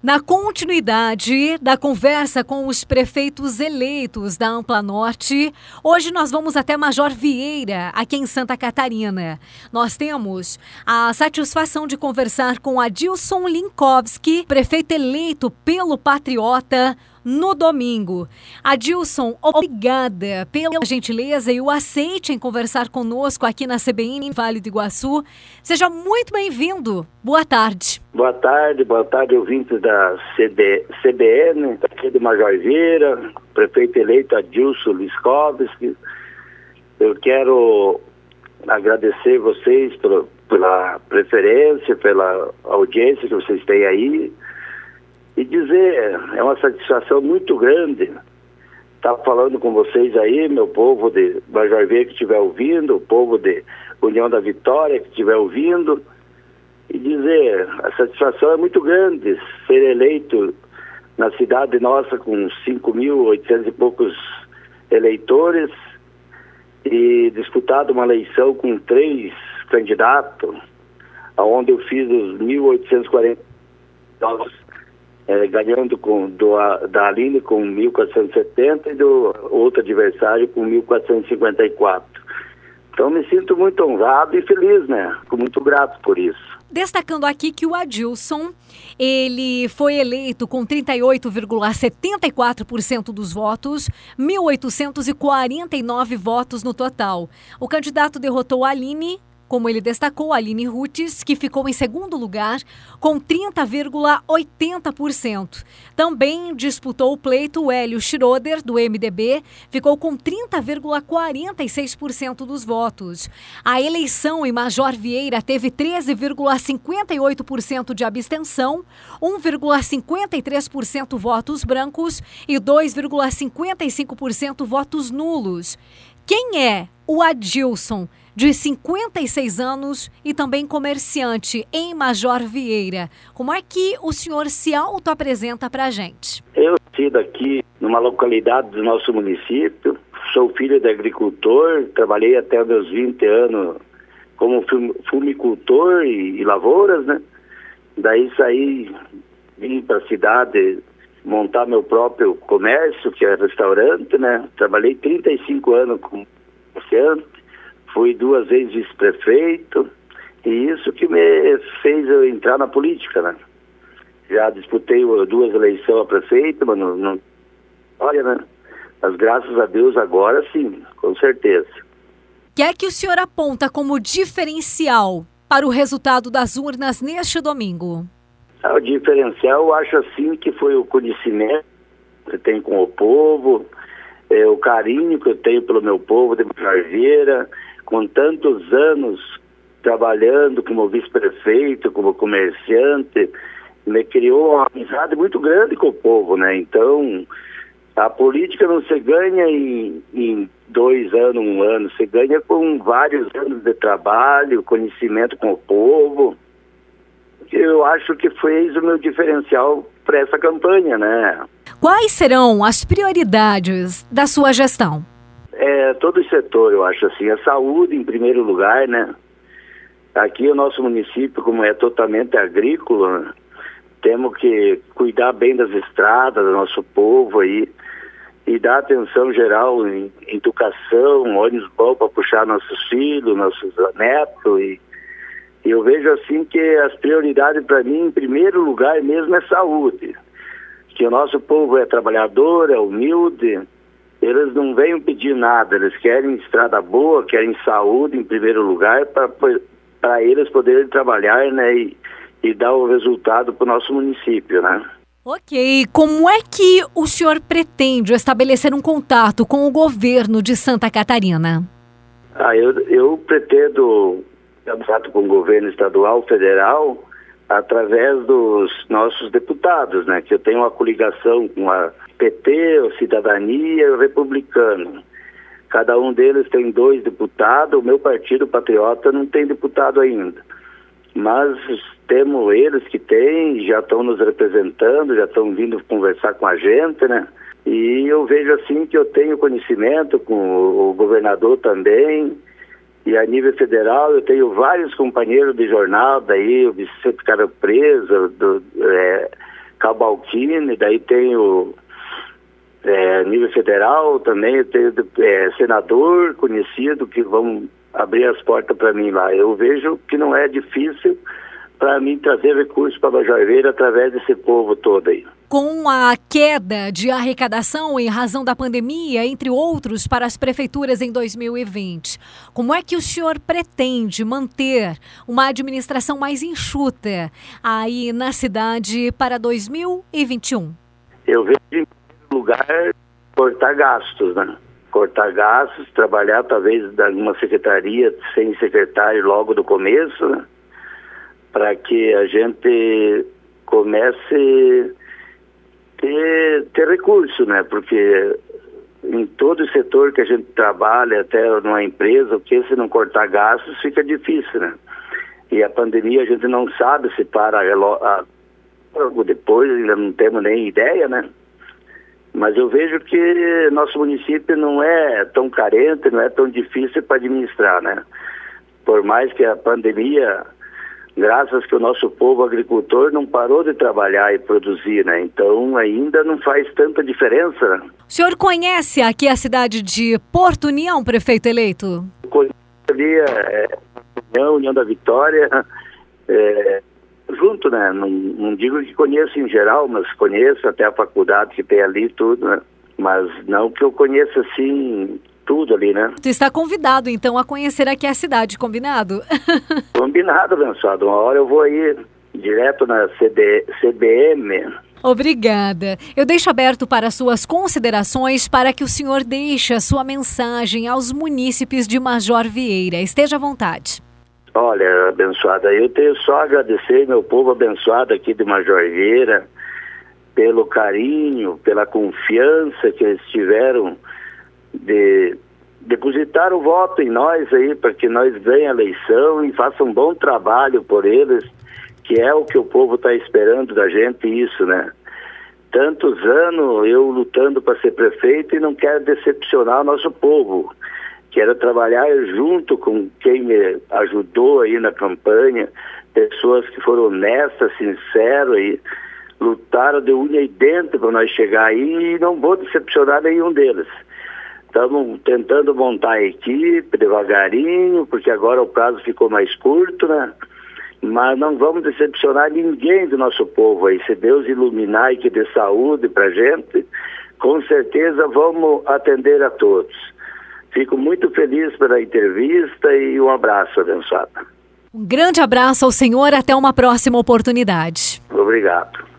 Na continuidade da conversa com os prefeitos eleitos da Ampla Norte, hoje nós vamos até Major Vieira, aqui em Santa Catarina. Nós temos a satisfação de conversar com Adilson Linkowski, prefeito eleito pelo Patriota, no domingo. Adilson, obrigada pela gentileza e o aceite em conversar conosco aqui na CBN em Vale do Iguaçu. Seja muito bem-vindo. Boa tarde. Boa tarde, ouvintes da CBN, aqui de Major Vieira, prefeito eleito Adilson Linkowski. Eu quero agradecer vocês pela preferência, pela audiência que vocês têm aí. E dizer, é uma satisfação muito grande estar falando com vocês aí, meu povo de Major Vieira que estiver ouvindo, o povo de União da Vitória que estiver ouvindo, e dizer, a satisfação é muito grande ser eleito na cidade nossa com 5.800 e poucos eleitores e disputado uma eleição com 3 candidatos, onde eu fiz os 1.840 ganhando da Aline com 1.470 e do outro adversário com 1.454. Então me sinto muito honrado e feliz, né? Fico muito grato por isso. Destacando aqui que o Adilson, ele foi eleito com 38,74% dos votos, 1.849 votos no total. O candidato derrotou a Aline, como ele destacou, a Aline Rutes, que ficou em segundo lugar com 30,80%. Também disputou o pleito o Hélio Schroeder, do MDB, ficou com 30,46% dos votos. A eleição em Major Vieira teve 13,58% de abstenção, 1,53% votos brancos e 2,55% votos nulos. Quem é o Adilson, de 56 anos e também comerciante em Major Vieira? Como é que o senhor se autoapresenta para a gente? Eu nasci aqui numa localidade do nosso município, sou filho de agricultor, trabalhei até os meus 20 anos como fumicultor e lavouras, né? Daí saí, vim para a cidade montar meu próprio comércio, que é restaurante, né? Trabalhei 35 anos como comerciante. Fui 2 vezes vice-prefeito, e isso que me fez eu entrar na política, né? Já disputei 2 eleições a prefeito, mas não... Olha, né? Mas graças a Deus agora sim, com certeza. O que é que o senhor aponta como diferencial para o resultado das urnas neste domingo? O diferencial eu acho assim que foi o conhecimento que eu tenho com o povo, o carinho que eu tenho pelo meu povo de Major Vieira, com tantos anos trabalhando como vice-prefeito, como comerciante, me criou uma amizade muito grande com o povo, né? Então, a política não se ganha em 2 anos, 1 ano, se ganha com vários anos de trabalho, conhecimento com o povo. Eu acho que fez o meu diferencial para essa campanha, né? Quais serão as prioridades da sua gestão? Todo o setor, eu acho assim, a saúde em primeiro lugar, né? Aqui o nosso município, como é totalmente agrícola, né? Temos que cuidar bem das estradas, do nosso povo aí, e dar atenção geral em educação, ônibus bom para puxar nossos filhos, nossos netos, e eu vejo assim que as prioridades para mim, em primeiro lugar mesmo, é saúde. Que o nosso povo é trabalhador, é humilde, eles não vêm pedir nada, eles querem estrada boa, querem saúde em primeiro lugar para eles poderem trabalhar, né, e dar o resultado para o nosso município, né? Ok, como é que o senhor pretende estabelecer um contato com o governo de Santa Catarina? Eu pretendo contato com o governo estadual, federal, através dos nossos deputados, né? Que eu tenho uma coligação com a PT, o Cidadania e o Republicano. Cada um deles tem 2 deputados, o meu partido Patriota não tem deputado ainda. Mas temos eles que têm, já estão nos representando, já estão vindo conversar com a gente, né? E eu vejo assim que eu tenho conhecimento com o governador também, e a nível federal eu tenho vários companheiros de jornal, daí o Vicente Cara Presa, Cavalcini, daí tenho nível federal também, eu tenho senador conhecido que vão abrir as portas para mim lá. Eu vejo que não é difícil para mim trazer recursos para Bajorveira através desse povo todo aí. Com a queda de arrecadação em razão da pandemia, entre outros, para as prefeituras em 2020, como é que o senhor pretende manter uma administração mais enxuta aí na cidade para 2021? Eu vejo, em primeiro lugar, cortar gastos, né? Cortar gastos, trabalhar talvez em uma secretaria sem secretário logo do começo, né? Para que a gente comece a ter recurso, né? Porque em todo setor que a gente trabalha, até numa empresa, porque se não cortar gastos fica difícil, né? E a pandemia a gente não sabe se para logo depois, ainda não temos nem ideia, né? Mas eu vejo que nosso município não é tão carente, não é tão difícil para administrar, né? Por mais que a pandemia, graças que o nosso povo agricultor não parou de trabalhar e produzir, né? Então ainda não faz tanta diferença, né? O senhor conhece aqui a cidade de Porto União, prefeito eleito? Eu conheço ali União da Vitória, junto, né? Não digo que conheço em geral, mas conheço até a faculdade que tem ali, tudo, né? Mas não que eu conheça assim tudo ali, né? Tu está convidado, então, a conhecer aqui a cidade, combinado? Combinado, abençoado. Uma hora eu vou aí direto na CBM. Obrigada. Eu deixo aberto para suas considerações para que o senhor deixe a sua mensagem aos munícipes de Major Vieira. Esteja à vontade. Olha, abençoada, eu tenho só a agradecer meu povo abençoado aqui de Major Vieira pelo carinho, pela confiança que eles tiveram de depositar o voto em nós aí, para que nós ganhemos a eleição e façam um bom trabalho por eles, que é o que o povo está esperando da gente, isso, né? Tantos anos eu lutando para ser prefeito e não quero decepcionar o nosso povo. Quero trabalhar junto com quem me ajudou aí na campanha, pessoas que foram honestas, sinceras e lutaram de unha e dente para nós chegar aí, e não vou decepcionar nenhum deles. Estamos tentando montar a equipe devagarinho, porque agora o prazo ficou mais curto, né? Mas não vamos decepcionar ninguém do nosso povo aí. Se Deus iluminar e que dê saúde para a gente, com certeza vamos atender a todos. Fico muito feliz pela entrevista e um abraço, abençoado. Um grande abraço ao senhor, até uma próxima oportunidade. Obrigado.